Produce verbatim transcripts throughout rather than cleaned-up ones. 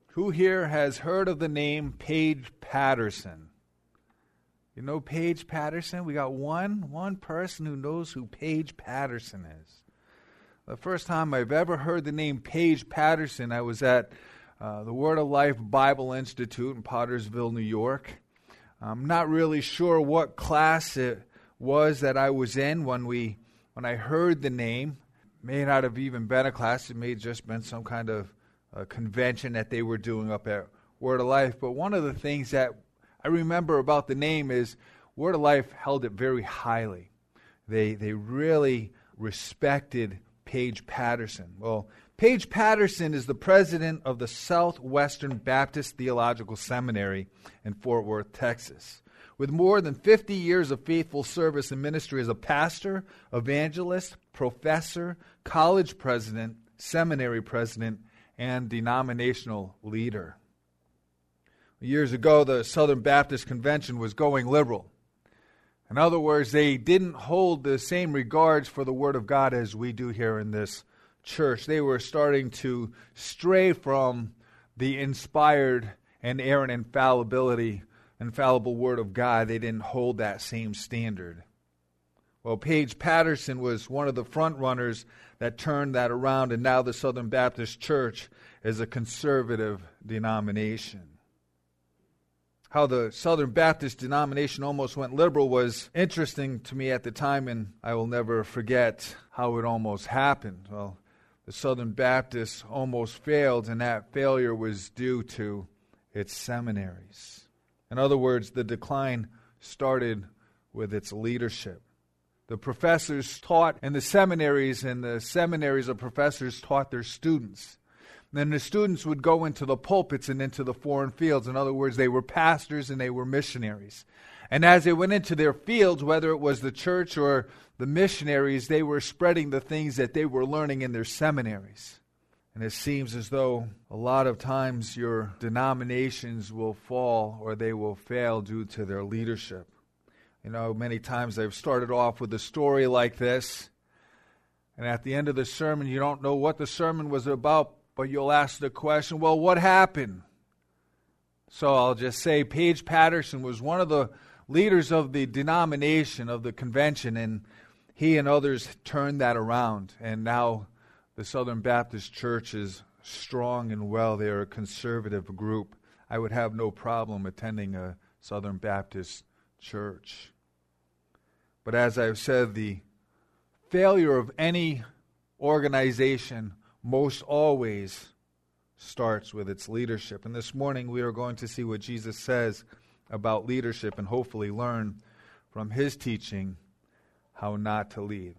Who here has heard of the name Paige Patterson? You know Paige Patterson? We got one, one person who knows who Paige Patterson is. The first time I've ever heard the name Paige Patterson, I was at uh, the Word of Life Bible Institute in Pottersville, New York. I'm not really sure what class it was that I was in when we when I heard the name. It may not have even been a class. It may have just been some kind of uh, convention that they were doing up at Word of Life. But one of the things that I remember about the name is Word of Life held it very highly. They they really respected Paige Patterson. Well, Paige Patterson is the president of the Southwestern Baptist Theological Seminary in Fort Worth, Texas. With more than fifty years of faithful service and ministry as a pastor, evangelist, professor, college president, seminary president, and denominational leader. Years ago, the Southern Baptist Convention was going liberal. In other words, they didn't hold the same regards for the Word of God as we do here in this church. They were starting to stray from the inspired and inerrant infallibility, infallible Word of God. They didn't hold that same standard. Well, Paige Patterson was one of the front runners that turned that around, and now the Southern Baptist Church is a conservative denomination. How the Southern Baptist denomination almost went liberal was interesting to me at the time, and I will never forget how it almost happened. Well, the Southern Baptists almost failed, and that failure was due to its seminaries. In other words, the decline started with its leadership. The professors taught in the seminaries, and the seminaries of professors taught their students. Then the students would go into the pulpits and into the foreign fields. In other words, they were pastors and they were missionaries. And as they went into their fields, whether it was the church or the missionaries, they were spreading the things that they were learning in their seminaries. And it seems as though a lot of times your denominations will fall or they will fail due to their leadership. You know, many times I've started off with a story like this, and at the end of the sermon, you don't know what the sermon was about, but you'll ask the question, well, what happened? So I'll just say Paige Patterson was one of the leaders of the denomination, of the convention, and he and others turned that around. And now the Southern Baptist Church is strong and well. They are a conservative group. I would have no problem attending a Southern Baptist church. But as I've said, the failure of any organization most always starts with its leadership. And this morning we are going to see what Jesus says about leadership and hopefully learn from his teaching how not to lead.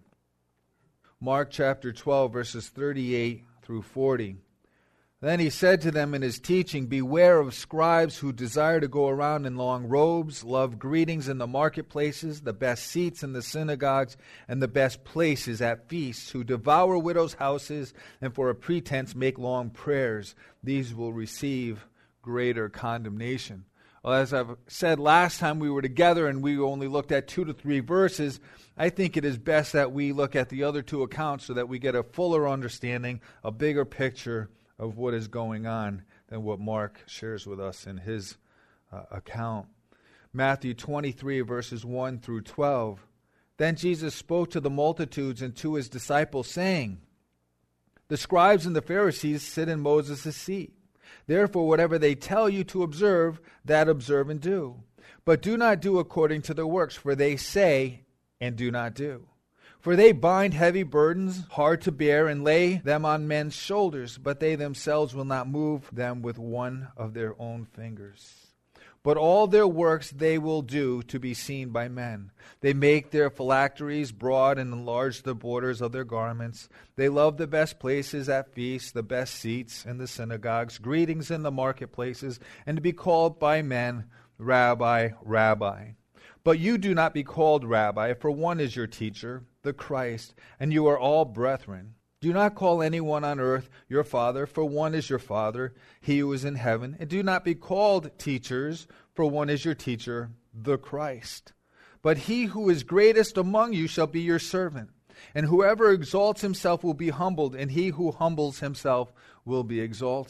Mark chapter twelve, verses thirty-eight through forty. Then he said to them in his teaching, "Beware of scribes who desire to go around in long robes, love greetings in the marketplaces, the best seats in the synagogues, and the best places at feasts, who devour widows' houses, and for a pretense make long prayers. These will receive greater condemnation." Well, as I've said last time we were together and we only looked at two to three verses, I think it is best that we look at the other two accounts so that we get a fuller understanding, a bigger picture of what is going on than what Mark shares with us in his uh, account. Matthew twenty-three, verses one through twelve. Then Jesus spoke to the multitudes and to his disciples, saying, "The scribes and the Pharisees sit in Moses' seat. Therefore, whatever they tell you to observe, that observe and do. But do not do according to their works, for they say and do not do. For they bind heavy burdens, hard to bear, and lay them on men's shoulders, but they themselves will not move them with one of their own fingers. But all their works they will do to be seen by men. They make their phylacteries broad and enlarge the borders of their garments. They love the best places at feasts, the best seats in the synagogues, greetings in the marketplaces, and to be called by men, Rabbi, Rabbi. But you do not be called Rabbi, for one is your teacher, the Christ, and you are all brethren. Do not call anyone on earth your father, for one is your Father, he who is in heaven. And do not be called teachers, for one is your teacher, the Christ. But he who is greatest among you shall be your servant. And whoever exalts himself will be humbled, and he who humbles himself will be exalted.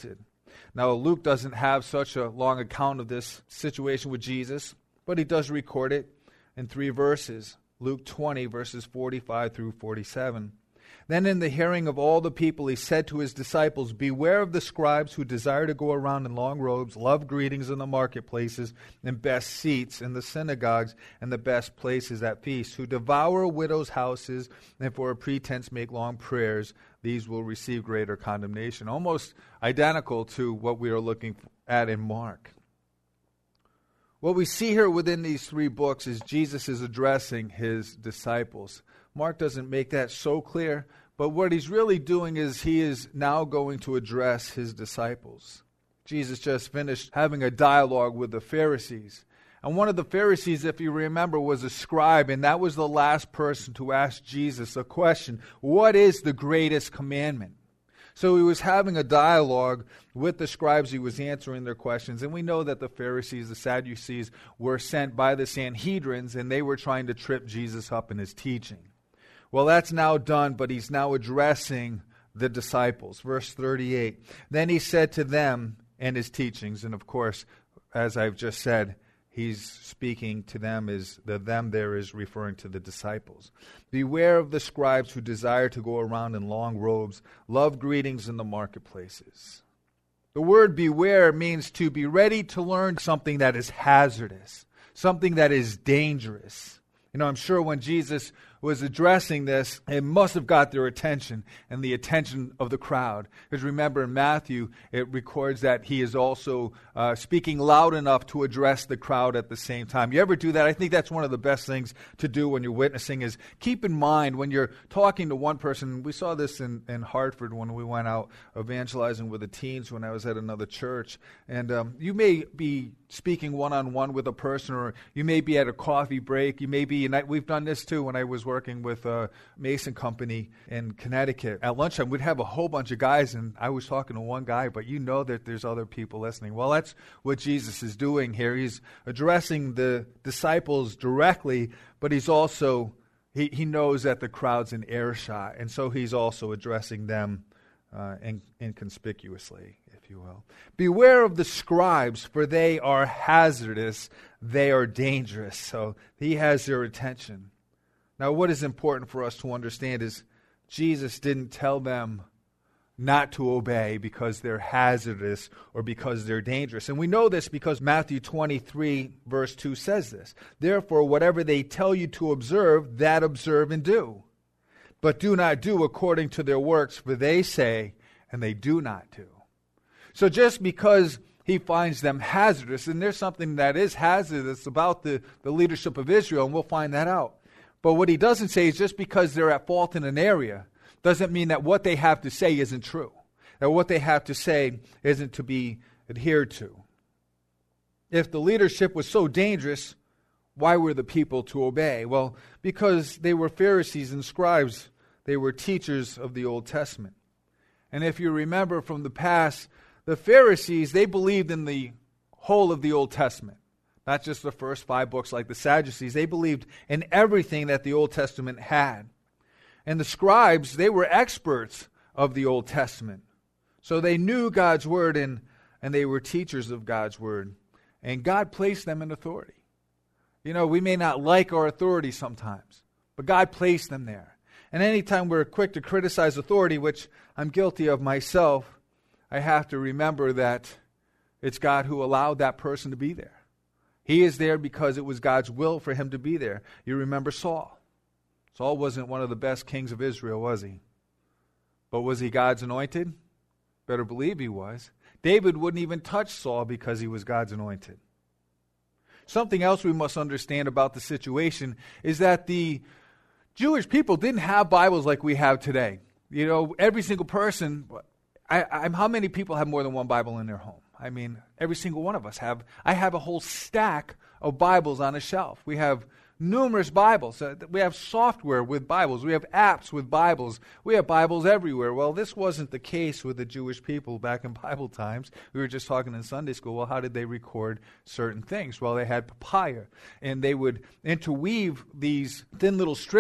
Now, Luke doesn't have such a long account of this situation with Jesus, but he does record it in three verses. Luke twenty, verses forty-five through forty-seven. Then in the hearing of all the people, he said to his disciples, "Beware of the scribes who desire to go around in long robes, love greetings in the marketplaces, and best seats in the synagogues, and the best places at feasts, who devour widows' houses, and for a pretense make long prayers. These will receive greater condemnation." Almost identical to what we are looking at in Mark. What we see here within these three books is Jesus is addressing his disciples. Mark doesn't make that so clear, but what he's really doing is he is now going to address his disciples. Jesus just finished having a dialogue with the Pharisees. And one of the Pharisees, if you remember, was a scribe, and that was the last person to ask Jesus a question. What is the greatest commandment? So he was having a dialogue with the scribes. He was answering their questions. And we know that the Pharisees, the Sadducees, were sent by the Sanhedrins, and they were trying to trip Jesus up in his teaching. Well, that's now done, but he's now addressing the disciples. Verse thirty-eight. Then he said to them and his teachings, and of course, as I've just said, he's speaking to them, is the them there is referring to the disciples. "Beware of the scribes who desire to go around in long robes, love greetings in the marketplaces." The word beware means to be ready to learn something that is hazardous, something that is dangerous. You know, I'm sure when Jesus was addressing this, it must have got their attention and the attention of the crowd. Because remember in Matthew, it records that he is also uh, speaking loud enough to address the crowd at the same time. You ever do that? I think that's one of the best things to do when you're witnessing is keep in mind when you're talking to one person. We saw this in, in Hartford when we went out evangelizing with the teens when I was at another church. And um, you may be speaking one-on-one with a person, or you may be at a coffee break. You may be, and I, we've done this too when I was working with a Mason company in Connecticut. At lunchtime, we'd have a whole bunch of guys, and I was talking to one guy, but you know that there's other people listening. Well, that's what Jesus is doing here. He's addressing the disciples directly, but he's also, he, he knows that the crowd's in earshot, and so he's also addressing them uh, in, inconspicuously, if you will. "Beware of the scribes, for they are hazardous, they are dangerous." So he has their attention. Now, what is important for us to understand is Jesus didn't tell them not to obey because they're hazardous or because they're dangerous. And we know this because Matthew twenty-three, verse two says this. "Therefore, whatever they tell you to observe, that observe and do. But do not do according to their works, for they say, and they do not do." So just because he finds them hazardous, and there's something that is hazardous about the, the leadership of Israel, and we'll find that out. But what he doesn't say is just because they're at fault in an area doesn't mean that what they have to say isn't true, that what they have to say isn't to be adhered to. If the leadership was so dangerous, why were the people to obey? Well, because they were Pharisees and scribes. They were teachers of the Old Testament. And if you remember from the past, the Pharisees, they believed in the whole of the Old Testament. Not just the first five books like the Sadducees. They believed in everything that the Old Testament had. And the scribes, they were experts of the Old Testament. So they knew God's word and, and they were teachers of God's word. And God placed them in authority. You know, we may not like our authority sometimes, but God placed them there. And anytime we're quick to criticize authority, which I'm guilty of myself, I have to remember that it's God who allowed that person to be there. He is there because it was God's will for him to be there. You remember Saul. Saul wasn't one of the best kings of Israel, was he? But was he God's anointed? Better believe he was. David wouldn't even touch Saul because he was God's anointed. Something else we must understand about the situation is that the Jewish people didn't have Bibles like we have today. You know, every single person, I, I'm, how many people have more than one Bible in their home? I mean, every single one of us have. I have a whole stack of Bibles on a shelf. We have numerous Bibles. Uh, we have software with Bibles. We have apps with Bibles. We have Bibles everywhere. Well, this wasn't the case with the Jewish people back in Bible times. We were just talking in Sunday school. Well, how did they record certain things? Well, they had papyrus, and they would interweave these thin little strips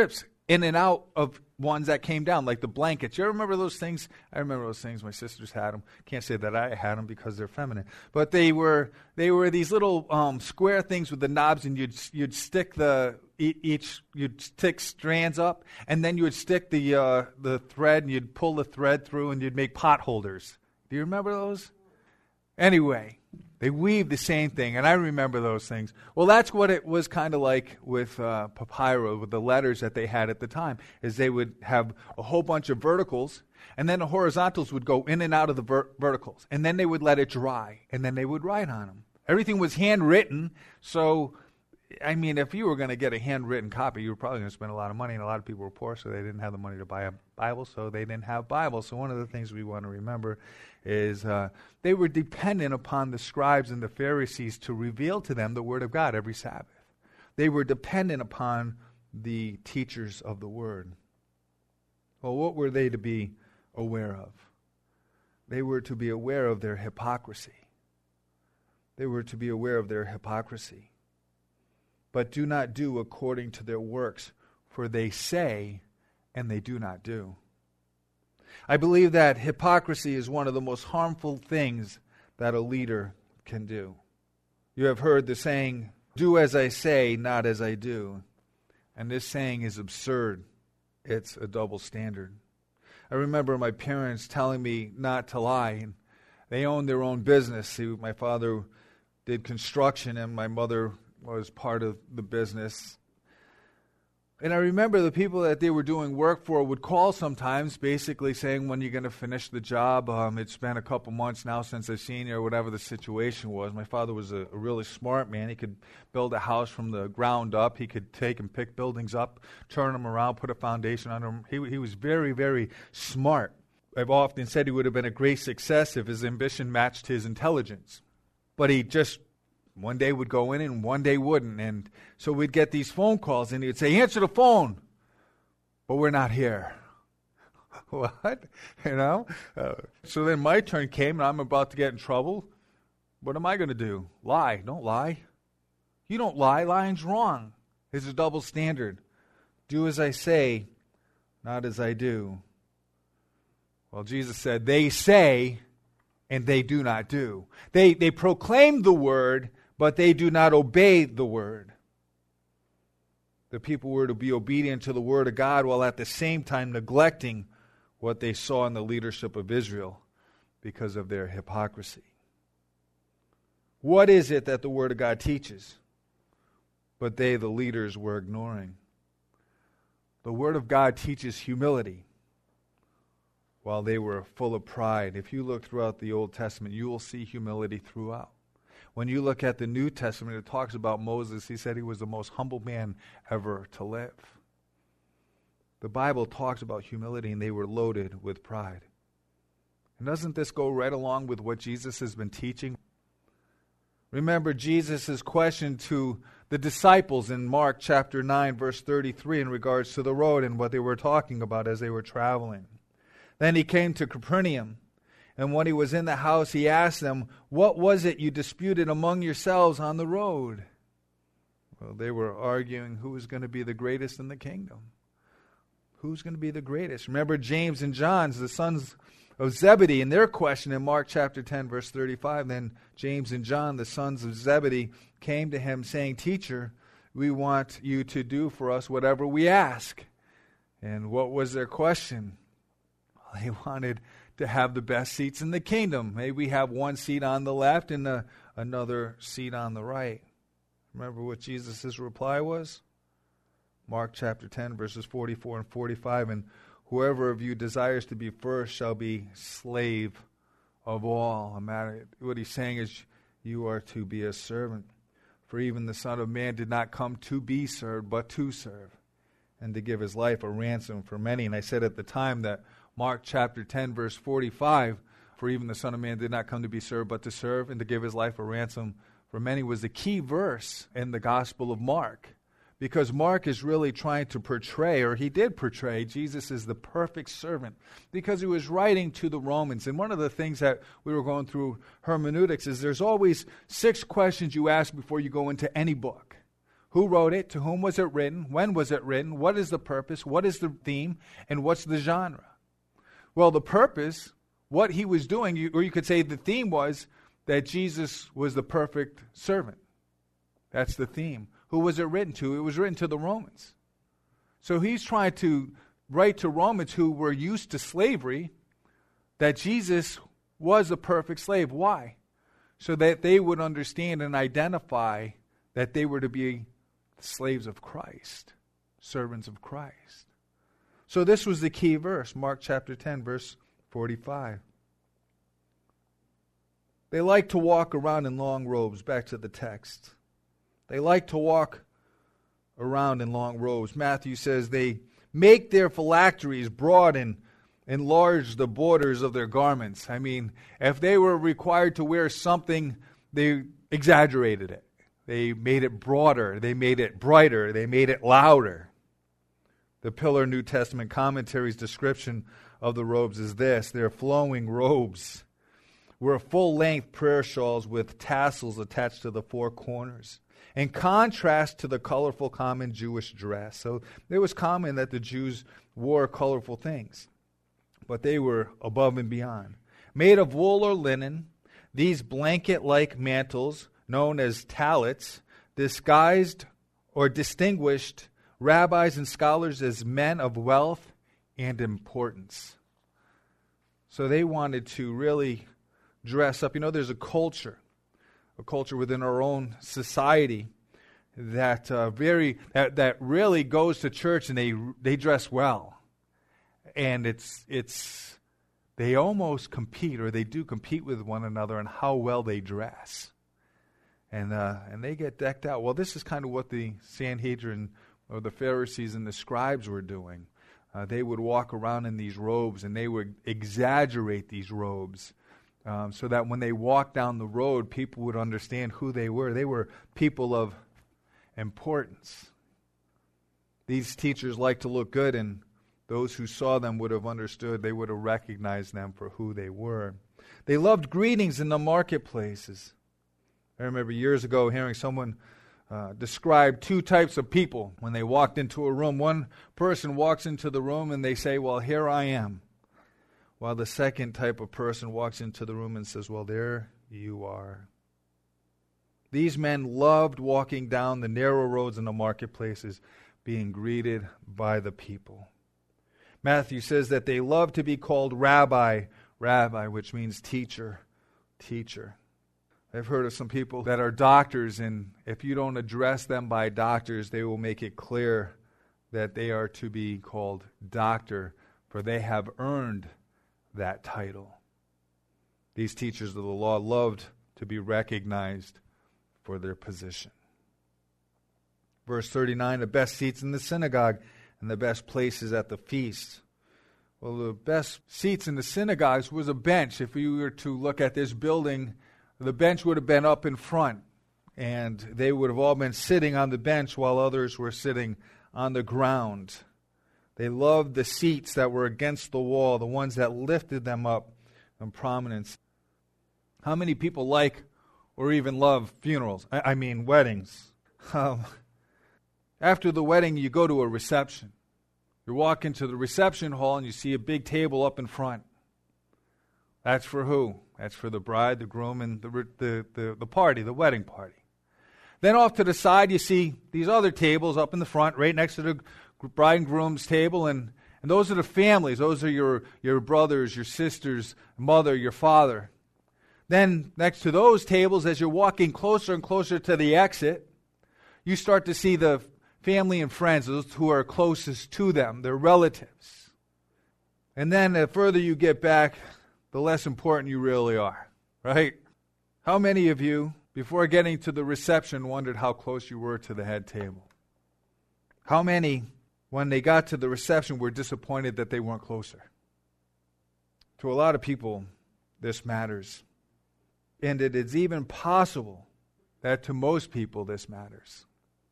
in and out of ones that came down, like the blankets. You ever remember those things? I remember those things. My sisters had them. Can't say that I had them because they're feminine. But they were they were these little um, square things with the knobs, and you'd you'd stick the each you'd stick strands up, and then you would stick the uh, the thread, and you'd pull the thread through, and you'd make pot holders. Do you remember those? Anyway, they weaved the same thing, and I remember those things. Well, that's what it was kind of like with uh, papyrus, with the letters that they had at the time, is they would have a whole bunch of verticals, and then the horizontals would go in and out of the ver- verticals, and then they would let it dry, and then they would write on them. Everything was handwritten, so, I mean, if you were going to get a handwritten copy, you were probably going to spend a lot of money, and a lot of people were poor, so they didn't have the money to buy a Bible, so they didn't have Bibles. So one of the things we want to remember is uh, they were dependent upon the scribes and the Pharisees to reveal to them the Word of God every Sabbath. They were dependent upon the teachers of the Word. Well, what were they to be aware of? They were to be aware of their hypocrisy. They were to be aware of their hypocrisy. But do not do according to their works, for they say and they do not do. I believe that hypocrisy is one of the most harmful things that a leader can do. You have heard the saying, do as I say, not as I do. And this saying is absurd. It's a double standard. I remember my parents telling me not to lie. And they owned their own business. See, my father did construction and my mother was part of the business. And I remember the people that they were doing work for would call sometimes, basically saying, when you're going to finish the job. Um, it's been a couple months now since I've seen you, or whatever the situation was. My father was a, a really smart man. He could build a house from the ground up. He could take and pick buildings up, turn them around, put a foundation on them. He, he was very, very smart. I've often said he would have been a great success if his ambition matched his intelligence. But he just one day would go in and one day wouldn't. And so we'd get these phone calls and he'd say, answer the phone, but we're not here. What? You know? Uh, so then my turn came and I'm about to get in trouble. What am I going to do? Lie. Don't lie. You don't lie. Lying's wrong. It's a double standard. Do as I say, not as I do. Well, Jesus said, they say and they do not do. They, they proclaim the word, but they do not obey the word. The people were to be obedient to the word of God while at the same time neglecting what they saw in the leadership of Israel because of their hypocrisy. What is it that the word of God teaches? But they, the leaders, were ignoring. The word of God teaches humility while they were full of pride. If you look throughout the Old Testament, you will see humility throughout. When you look at the New Testament, it talks about Moses. He said he was the most humble man ever to live. The Bible talks about humility, and they were loaded with pride. And doesn't this go right along with what Jesus has been teaching? Remember Jesus' question to the disciples in Mark chapter nine, verse thirty-three, in regards to the road and what they were talking about as they were traveling. Then he came to Capernaum. And when he was in the house, he asked them, what was it you disputed among yourselves on the road? Well, they were arguing who was going to be the greatest in the kingdom. Who's going to be the greatest? Remember James and John, the sons of Zebedee, in their question in Mark chapter ten, verse thirty-five. Then James and John, the sons of Zebedee, came to him saying, Teacher, we want you to do for us whatever we ask. And what was their question? Well, they wanted to have the best seats in the kingdom. Maybe we have one seat on the left and a, another seat on the right. Remember what Jesus' reply was? Mark chapter ten, verses forty-four and forty-five. And whoever of you desires to be first shall be slave of all. What he's saying is you are to be a servant. For even the Son of Man did not come to be served, but to serve, and to give his life a ransom for many. And I said at the time that Mark chapter ten, verse forty-five, for even the Son of Man did not come to be served, but to serve and to give his life a ransom for many, was the key verse in the Gospel of Mark. Because Mark is really trying to portray, or he did portray, Jesus as the perfect servant. Because he was writing to the Romans. And one of the things that we were going through hermeneutics is there's always six questions you ask before you go into any book. Who wrote it? To whom was it written? When was it written? What is the purpose? What is the theme? And what's the genre? Well, the purpose, what he was doing, you, or you could say the theme was that Jesus was the perfect servant. That's the theme. Who was it written to? It was written to the Romans. So he's trying to write to Romans who were used to slavery that Jesus was a perfect slave. Why? So that they would understand and identify that they were to be slaves of Christ, servants of Christ. So this was the key verse, Mark chapter ten, verse forty-five. They like to walk around in long robes, back to the text. They like to walk around in long robes. Matthew says they make their phylacteries broad and enlarge the borders of their garments. I mean, if they were required to wear something, they exaggerated it. They made it broader. They made it brighter. They made it louder. The Pillar New Testament commentary's description of the robes is this. Their flowing robes were full-length prayer shawls with tassels attached to the four corners, in contrast to the colorful common Jewish dress. So it was common that the Jews wore colorful things, but they were above and beyond. Made of wool or linen, these blanket-like mantles, known as talits, disguised or distinguished rabbis and scholars as men of wealth and importance. So they wanted to really dress up. You know, there's a culture, a culture within our own society that uh, very that, that really goes to church and they they dress well, and it's it's they almost compete, or they do compete with one another on how well they dress, and uh, and they get decked out. Well, this is kind of what the Sanhedrin or the Pharisees and the scribes were doing. Uh, they would walk around in these robes, and they would exaggerate these robes. Um, so that when they walked down the road, people would understand who they were. They were people of importance. These teachers liked to look good, and those who saw them would have understood. They would have recognized them for who they were. They loved greetings in the marketplaces. I remember years ago hearing someone uh, describe two types of people when they walked into a room. One person walks into the room and they say, "Well, here I am." While the second type of person walks into the room and says, "Well, there you are." These men loved walking down the narrow roads in the marketplaces, being greeted by the people. Matthew says that they loved to be called rabbi, rabbi, which means teacher, teacher. I've heard of some people that are doctors, and if you don't address them by doctors, they will make it clear that they are to be called doctor, for they have earned that title. These teachers of the law loved to be recognized for their position. Verse thirty-nine, the best seats in the synagogue and the best places at the feast. Well, the best seats in the synagogues was a bench. If you were to look at this building, the bench would have been up in front, and they would have all been sitting on the bench while others were sitting on the ground. They loved the seats that were against the wall, the ones that lifted them up in prominence. How many people like or even love funerals? I, I mean weddings. Um, after the wedding, you go to a reception. You walk into the reception hall and you see a big table up in front. That's for who? That's for the bride, the groom, and the, the, the, the party, the wedding party. Then off to the side, you see these other tables up in the front, right next to the bride and groom's table, and, and those are the families. Those are your, your brothers, your sisters, mother, your father. Then next to those tables, as you're walking closer and closer to the exit, you start to see the family and friends, those who are closest to them, their relatives. And then the further you get back, the less important you really are, right? How many of you, before getting to the reception, wondered how close you were to the head table? How many, when they got to the reception, were disappointed that they weren't closer? To a lot of people, this matters. And it is even possible that to most people this matters.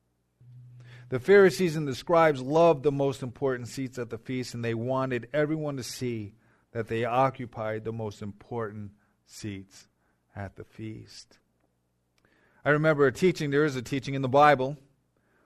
The Pharisees and the scribes loved the most important seats at the feast, and they wanted everyone to see that they occupied the most important seats at the feast. I remember a teaching, there is a teaching in the Bible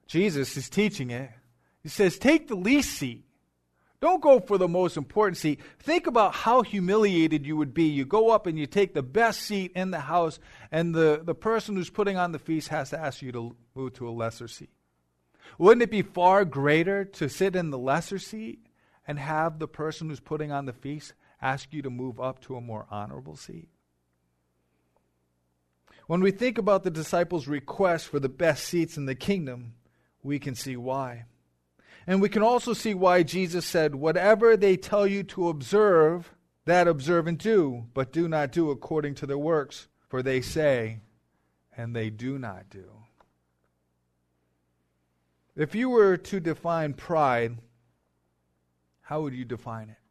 Jesus is teaching it. He says, take the least seat. Don't go for the most important seat. Think about how humiliated you would be. You go up and you take the best seat in the house, and the, the person who's putting on the feast has to ask you to move to a lesser seat. Wouldn't it be far greater to sit in the lesser seat and have the person who's putting on the feast ask you to move up to a more honorable seat? When we think about the disciples' request for the best seats in the kingdom, we can see why. And we can also see why Jesus said, whatever they tell you to observe, that observe and do, but do not do according to their works, for they say, and they do not do. If you were to define pride, how would you define it?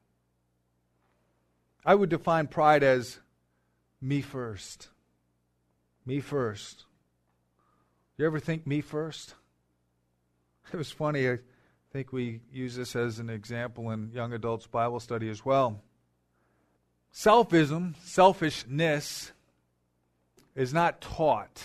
I would define pride as me first. Me first. You ever think me first? It was funny. I think we use this as an example in young adults Bible study as well. Selfism, selfishness, is not taught.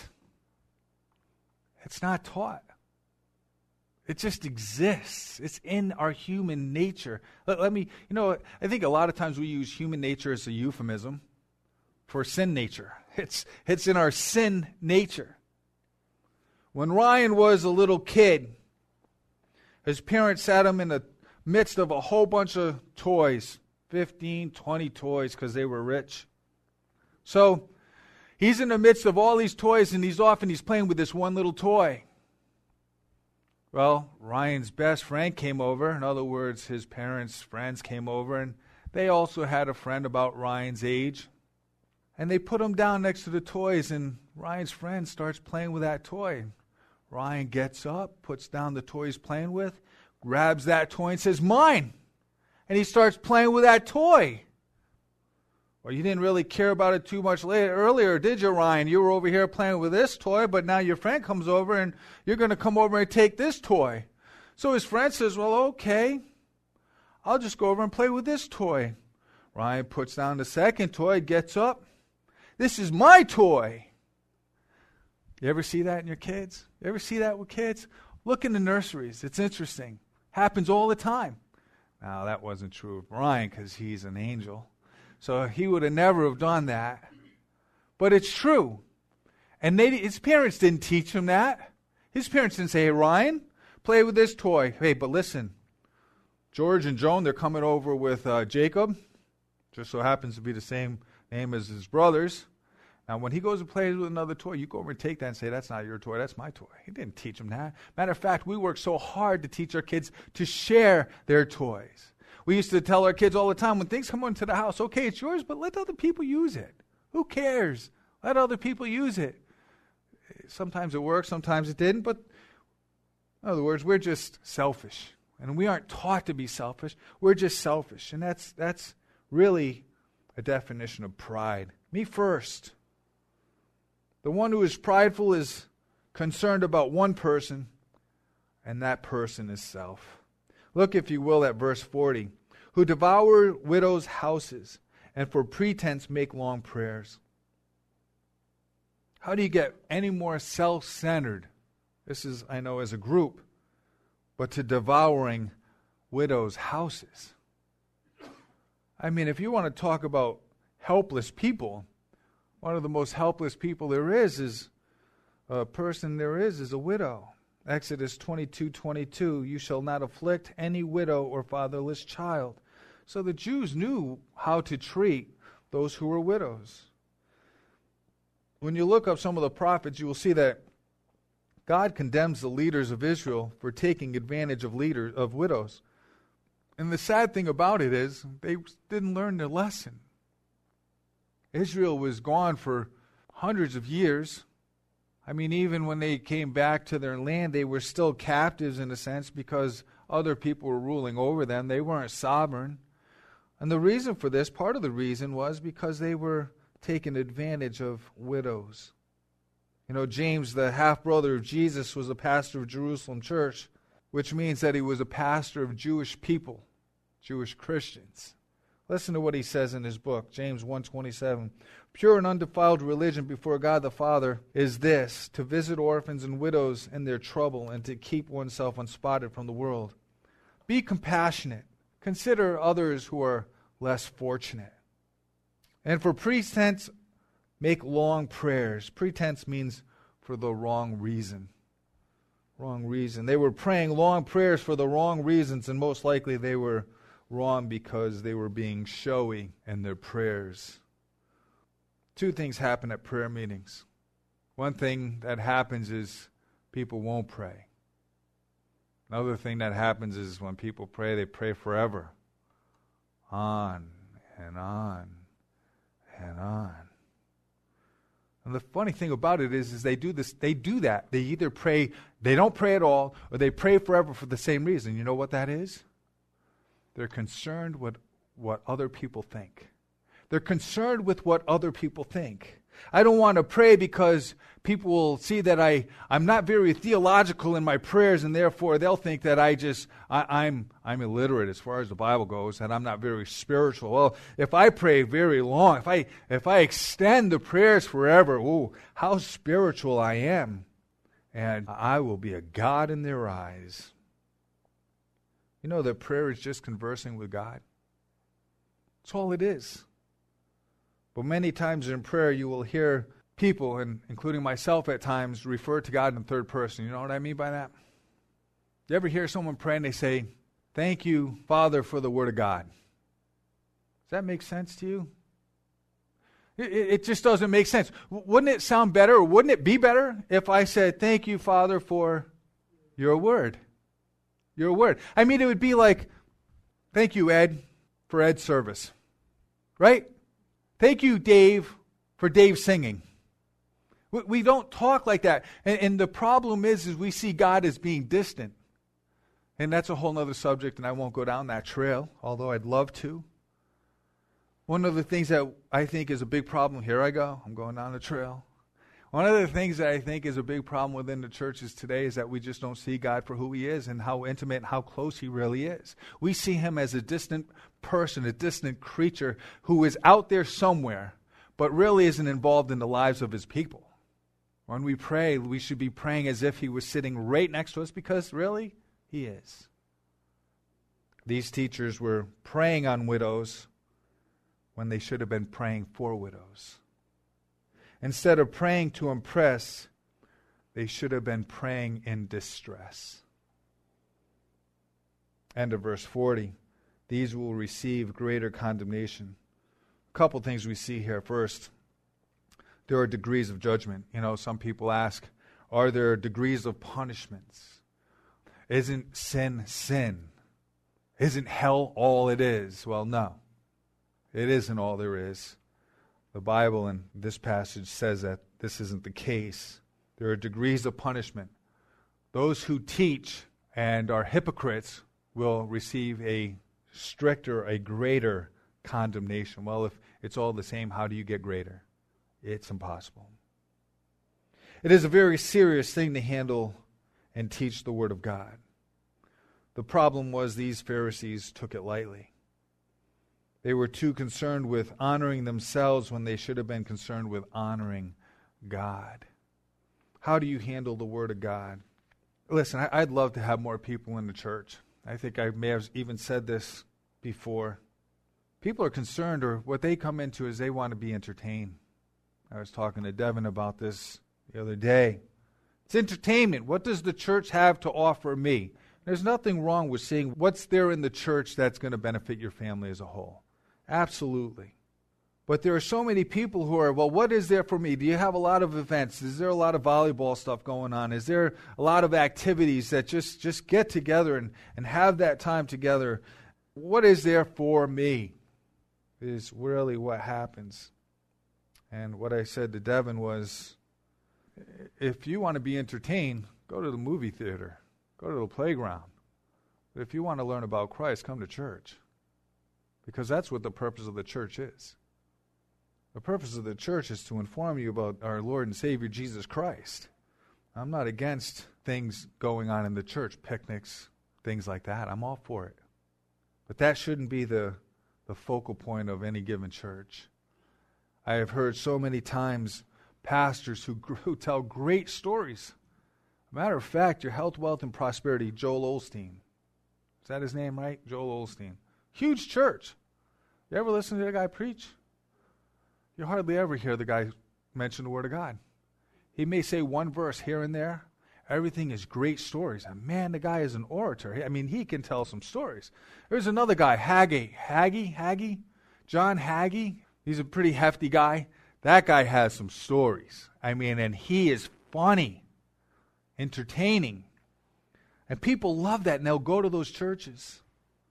It's not taught. It just exists. It's in our human nature. Let, let me, you know, I think a lot of times we use human nature as a euphemism for sin nature. It's, it's in our sin nature. When Ryan was a little kid, his parents sat him in the midst of a whole bunch of toys, fifteen, twenty toys, because they were rich. So he's in the midst of all these toys, and he's off and he's playing with this one little toy. Well, Ryan's best friend came over. In other words, his parents' friends came over, and they also had a friend about Ryan's age. And they put him down next to the toys, and Ryan's friend starts playing with that toy. Ryan gets up, puts down the toy he's playing with, grabs that toy and says, mine! And he starts playing with that toy. Well, you didn't really care about it too much later, earlier, did you, Ryan? You were over here playing with this toy, but now your friend comes over and you're going to come over and take this toy. So his friend says, well, okay, I'll just go over and play with this toy. Ryan puts down the second toy, gets up. This is my toy. You ever see that in your kids? You ever see that with kids? Look in the nurseries. It's interesting. Happens all the time. Now, that wasn't true of Ryan because he's an angel. So he would have never have done that. But it's true. And they, his parents didn't teach him that. His parents didn't say, hey, Ryan, play with this toy. Hey, but listen, George and Joan, they're coming over with uh, Jacob. Just so happens to be the same name as his brothers. Now, when he goes and plays with another toy, you go over and take that and say, that's not your toy, that's my toy. He didn't teach him that. Matter of fact, we work so hard to teach our kids to share their toys. We used to tell our kids all the time, when things come into the house, okay, it's yours, but let other people use it. Who cares? Let other people use it. Sometimes it worked, sometimes it didn't, but in other words, we're just selfish. And we aren't taught to be selfish. We're just selfish. And that's that's really a definition of pride. Me first. The one who is prideful is concerned about one person, and that person is self. Look, if you will, at verse forty. Who devour widows' houses, and for pretense make long prayers. How do you get any more self-centered? This is, I know, as a group, but to devouring widows' houses. I mean, if you want to talk about helpless people, one of the most helpless people there is is a person there is is a widow. Exodus twenty-two twenty-two, you shall not afflict any widow or fatherless child. So the Jews knew how to treat those who were widows. When you look up some of the prophets, you will see that God condemns the leaders of Israel for taking advantage of leaders of widows. And the sad thing about it is they didn't learn their lesson. Israel was gone for hundreds of years. I mean, even when they came back to their land, they were still captives in a sense because other people were ruling over them. They weren't sovereign. And the reason for this, part of the reason was because they were taking advantage of widows. You know, James, the half-brother of Jesus, was a pastor of Jerusalem Church, which means that he was a pastor of Jewish people, Jewish Christians. Listen to what he says in his book, James one twenty-seven. Pure and undefiled religion before God the Father is this, to visit orphans and widows in their trouble and to keep oneself unspotted from the world. Be compassionate. Consider others who are less fortunate. And for pretense, make long prayers. Pretense means for the wrong reason. Wrong reason. They were praying long prayers for the wrong reasons, and most likely they were wrong because they were being showy in their prayers. Two things happen at prayer meetings. One thing that happens is people won't pray. Another thing that happens is when people pray, they pray forever. On and on and on. And the funny thing about it is, is they do this, they do that. They either pray, they don't pray at all, or they pray forever for the same reason. You know what that is? They're concerned with what other people think. They're concerned with what other people think. I don't want to pray because people will see that I, I'm not very theological in my prayers, and therefore they'll think that I just, I, I'm, I'm illiterate as far as the Bible goes, and I'm not very spiritual. Well, if I pray very long, if I, if I extend the prayers forever, ooh, how spiritual I am. And I will be a God in their eyes. You know that prayer is just conversing with God. That's all it is. But many times in prayer you will hear people, and including myself at times, refer to God in third person. You know what I mean by that? You ever hear someone pray and they say, "Thank you, Father, for the Word of God"? Does that make sense to you? It, it just doesn't make sense. Wouldn't it sound better, or wouldn't it be better if I said, "Thank you, Father, for your Word"? Your Word. I mean, it would be like, "Thank you, Ed, for Ed's service." Right? "Thank you, Dave, for Dave singing." We, we don't talk like that. And, and the problem is, is we see God as being distant. And that's a whole other subject, and I won't go down that trail, although I'd love to. One of the things that I think is a big problem, here I go, I'm going down the trail. One of the things that I think is a big problem within the churches today is that we just don't see God for who He is and how intimate and how close He really is. We see Him as a distant person, a distant creature who is out there somewhere, but really isn't involved in the lives of His people. When we pray, we should be praying as if He was sitting right next to us, because really, He is. These teachers were praying on widows when they should have been praying for widows. Instead of praying to impress, they should have been praying in distress. End of verse forty. These will receive greater condemnation. A couple things we see here. First, there are degrees of judgment. You know, some people ask, are there degrees of punishments? Isn't sin sin? Isn't hell all it is? Well, no. It isn't all there is. The Bible in this passage says that this isn't the case. There are degrees of punishment. Those who teach and are hypocrites will receive a stricter, a greater condemnation. Well, if it's all the same, how do you get greater? It's impossible. It is a very serious thing to handle and teach the Word of God. The problem was these Pharisees took it lightly. They were too concerned with honoring themselves when they should have been concerned with honoring God. How do you handle the Word of God? Listen, I'd love to have more people in the church. I think I may have even said this before. People are concerned, or what they come into is they want to be entertained. I was talking to Devin about this the other day. It's entertainment. What does the church have to offer me? There's nothing wrong with seeing what's there in the church that's going to benefit your family as a whole. Absolutely. But there are so many people who are, well, what is there for me? Do you have a lot of events? Is there a lot of volleyball stuff going on? Is there a lot of activities that just, just get together and, and have that time together? What is there for me is really what happens. And what I said to Devin was, if you want to be entertained, go to the movie theater. Go to the playground. But if you want to learn about Christ, come to church. Because that's what the purpose of the church is. The purpose of the church is to inform you about our Lord and Savior Jesus Christ. I'm not against things going on in the church, picnics, things like that. I'm all for it. But that shouldn't be the, the focal point of any given church. I have heard so many times pastors who, who tell great stories. Matter of fact, your Health, Wealth, and Prosperity, Joel Osteen. Is that his name, right? Joel Osteen. Huge church. You ever listen to the guy preach? You hardly ever hear the guy mention the Word of God. He may say one verse here and there. Everything is great stories. And man, the guy is an orator. I mean, he can tell some stories. There's another guy, Hagee. Hagee? Hagee? John Hagee. He's a pretty hefty guy. That guy has some stories. I mean, and he is funny, entertaining. And people love that, and they'll go to those churches.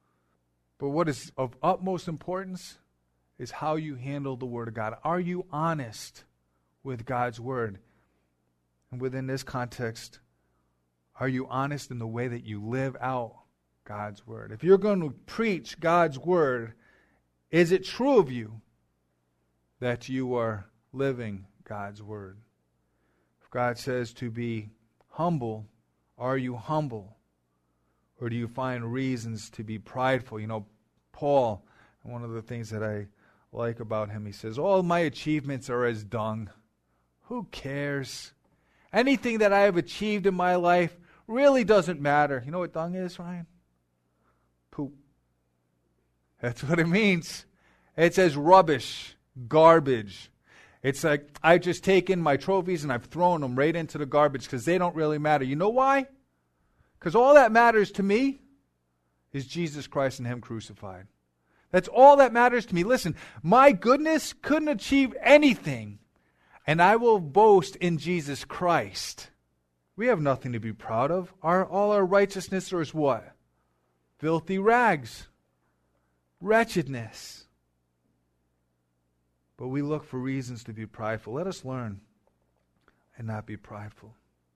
But what is of utmost importance is how you handle the Word of God. Are you honest with God's Word? And within this context, are you honest in the way that you live out God's Word? If you're going to preach God's Word, is it true of you that you are living God's Word? If God says to be humble, are you humble? Or do you find reasons to be prideful? You know, Paul, one of the things that I like about him, he says, all my achievements are as dung. Who cares? Anything that I have achieved in my life really doesn't matter. You know what dung is, Ryan? Poop. That's what it means. It's as rubbish, garbage. It's like I've just taken my trophies and I've thrown them right into the garbage because they don't really matter. You know why? Because all that matters to me is Jesus Christ and Him crucified. That's all that matters to me. Listen, my goodness couldn't achieve anything, and I will boast in Jesus Christ. We have nothing to be proud of. Our, all our righteousness is what? Filthy rags. Wretchedness. But we look for reasons to be prideful. Let us learn and not be prideful.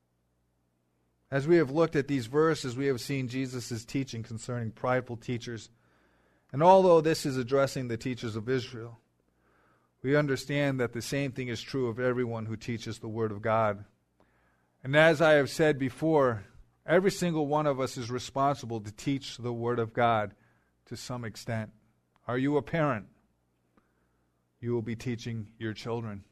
As we have looked at these verses, we have seen Jesus' teaching concerning prideful teachers. And although this is addressing the teachers of Israel, we understand that the same thing is true of everyone who teaches the Word of God. And as I have said before, every single one of us is responsible to teach the Word of God to some extent. Are you a parent? You will be teaching your children.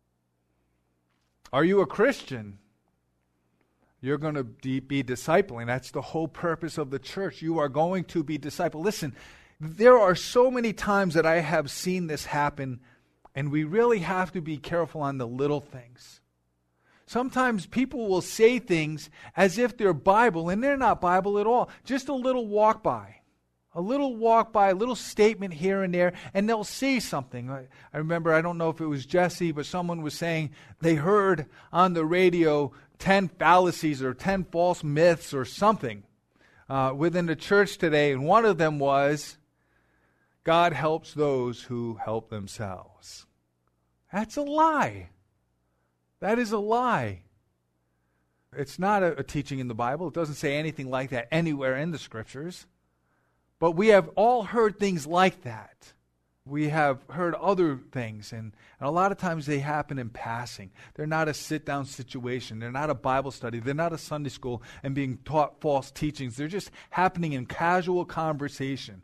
Are you a Christian? You're going to be discipling. That's the whole purpose of the church. You are going to be discipled. Listen, there are so many times that I have seen this happen, and we really have to be careful on the little things. Sometimes people will say things as if they're Bible, and they're not Bible at all. Just a little walk by. A little walk by, a little statement here and there, and they'll say something. I, I remember, I don't know if it was Jesse, but someone was saying they heard on the radio ten fallacies or ten false myths or something uh, within the church today, and one of them was, God helps those who help themselves. That's a lie. That is a lie. It's not a, a teaching in the Bible. It doesn't say anything like that anywhere in the Scriptures. But we have all heard things like that. We have heard other things, and, and a lot of times they happen in passing. They're not a sit-down situation. They're not a Bible study. They're not a Sunday school and being taught false teachings. They're just happening in casual conversation.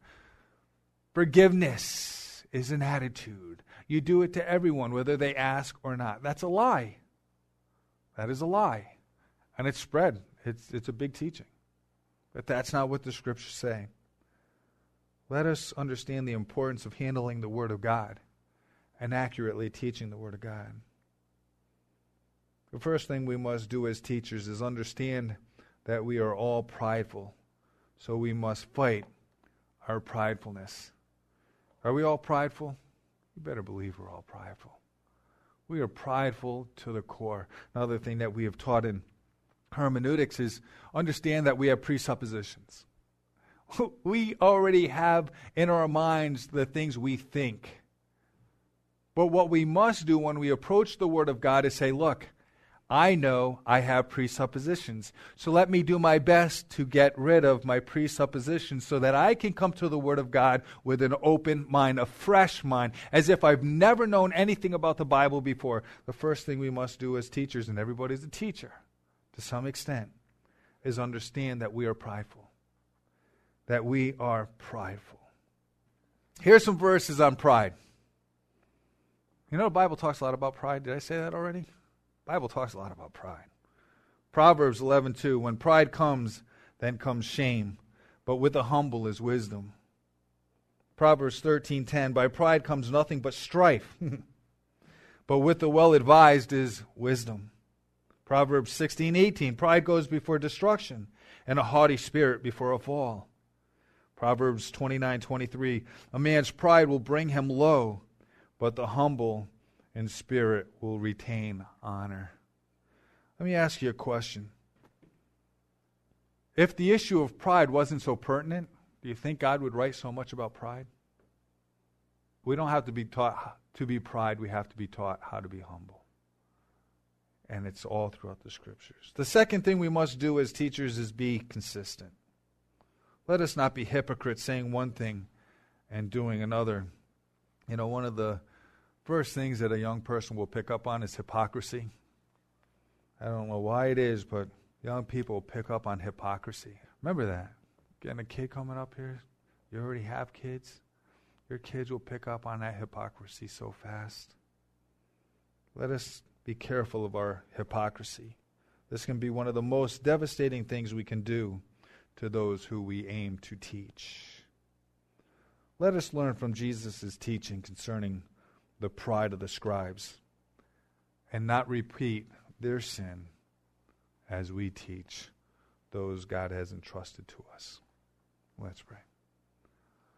Forgiveness is an attitude. You do it to everyone, whether they ask or not. That's a lie. That is a lie. And it's spread. It's, it's a big teaching. But that's not what the Scriptures say. Let us understand the importance of handling the Word of God and accurately teaching the Word of God. The first thing we must do as teachers is understand that we are all prideful, so we must fight our pridefulness. Are we all prideful? You better believe we're all prideful. We are prideful to the core. Another thing that we have taught in hermeneutics is understand that we have presuppositions. We already have in our minds the things we think. But what we must do when we approach the Word of God is say, look, I know I have presuppositions. So let me do my best to get rid of my presuppositions so that I can come to the Word of God with an open mind, a fresh mind, as if I've never known anything about the Bible before. The first thing we must do as teachers, and everybody's a teacher to some extent, is understand that we are prideful. That we are prideful. Here's some verses on pride. You know the Bible talks a lot about pride. Did I say that already? The Bible talks a lot about pride. Proverbs eleven two, when pride comes, then comes shame, but with the humble is wisdom. Proverbs thirteen ten, by pride comes nothing but strife, but with the well-advised is wisdom. Proverbs sixteen eighteen, pride goes before destruction, and a haughty spirit before a fall. Proverbs twenty-nine twenty-three, a man's pride will bring him low, but the humble in spirit will retain honor. Let me ask you a question. If the issue of pride wasn't so pertinent, do you think God would write so much about pride? We don't have to be taught to be pride. We have to be taught how to be humble. And it's all throughout the Scriptures. The second thing we must do as teachers is be consistent. Let us not be hypocrites saying one thing and doing another. You know, one of the first things that a young person will pick up on is hypocrisy. I don't know why it is, but young people pick up on hypocrisy. Remember that. Getting a kid coming up here, you already have kids. Your kids will pick up on that hypocrisy so fast. Let us be careful of our hypocrisy. This can be one of the most devastating things we can do to those who we aim to teach. Let us learn from Jesus' teaching concerning the pride of the scribes and not repeat their sin as we teach those God has entrusted to us. Let's pray.